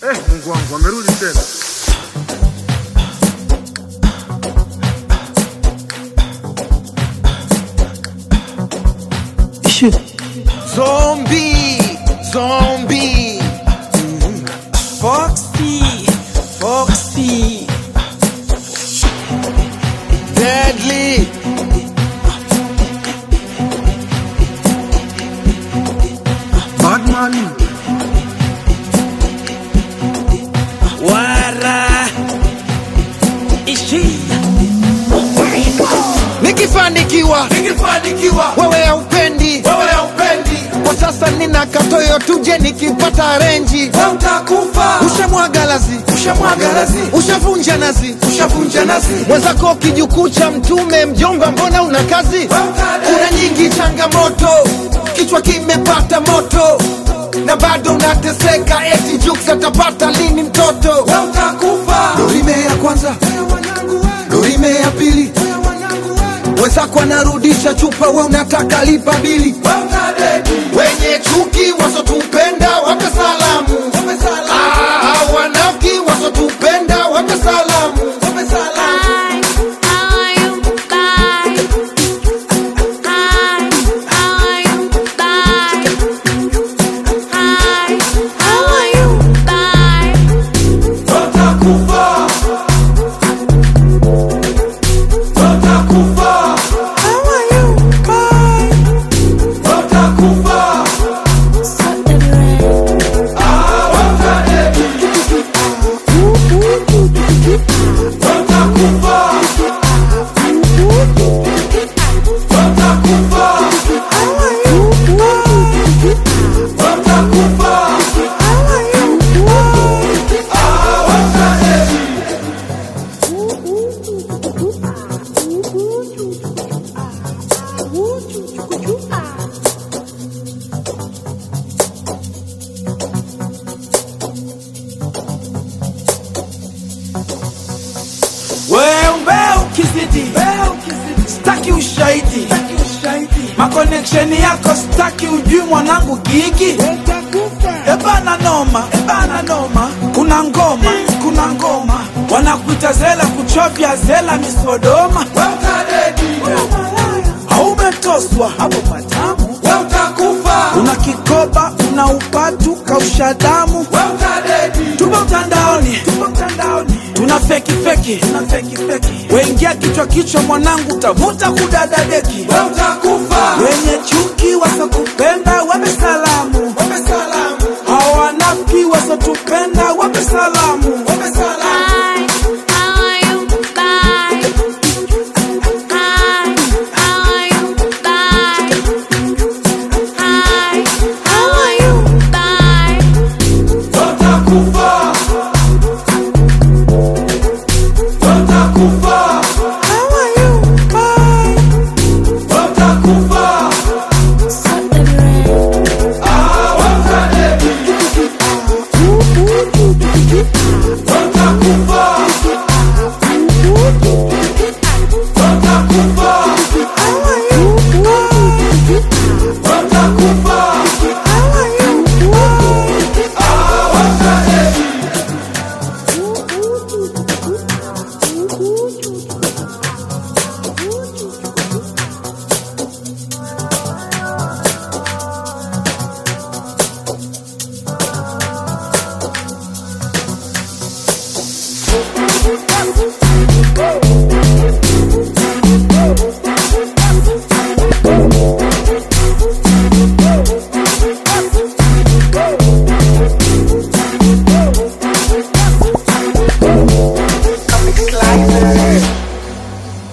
Mungu wangu amerudi tena. Zombie, zombie. Foxy, Foxy. Deadly. Batman. Wara. Ishi. Nikifanikiwa, wewe haupendi. Kwa sasa nina katoyo tuje nikipata renji. Utakufa. Ushamwaga lazi, ushavunja nazi. Mwenzako kijukuu cha mtume, mjomba mbona una kazi? Kuna nyingi changamoto, kichwa kimepata moto, na bado unateseka eti Jux atapata lini mtoto? Utakufa. Dorime ya kwanza, dorime ya pili, wenzako anarudisha chupa, we unataka lipa bili. Wenye chuki wasotupenda wape salamu, wanafiki wasotupenda wape salamu. Staki ushahidi, makoneksheni yako staki, ujui mwanangu gigi. Ebana noma, kuna ngoma, wanakuita zela kuchovya zela misodoma. Haumetoswa hapo patamu, una kikoba, una upatu, kausha damu. Tupo mtandaoni, tuna feki, wengia kichwa mwanangu, tavuta kudadadeki. Wenye chuki wasokupenda wape salamu, hawanafiki wasotupenda wape salamu.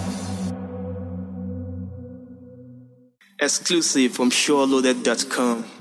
Exclusive from SureLoaded.com.